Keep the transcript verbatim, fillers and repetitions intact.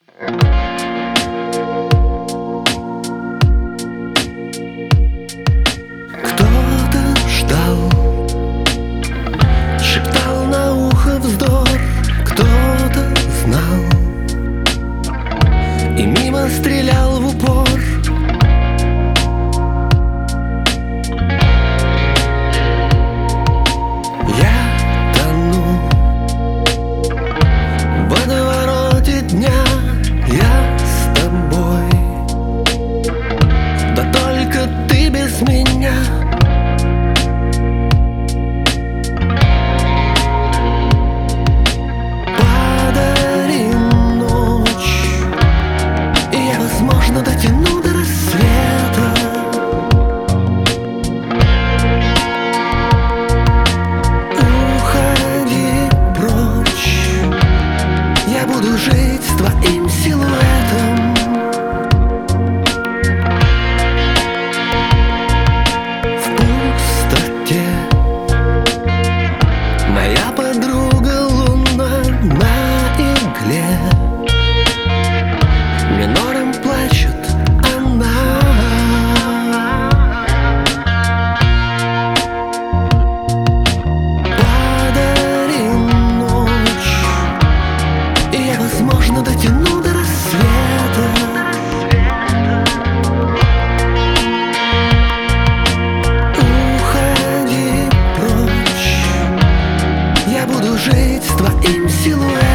Кто-то ждал, шептал на ухо вздор, кто-то знал и мимо стрелял в упор. Я тону в водовороте дня, я с тобой, да только ты без меня. Подари ночь, и я, возможно, дотяну до рассвета. Уходи прочь, я буду жить с твоим силуэтом. В пустоте моя подруга луна на игле, минором плачет она. Подари ночь, и я, возможно, дотяну до рассвета. Уходи прочь, я буду жить с твоим силуэтом.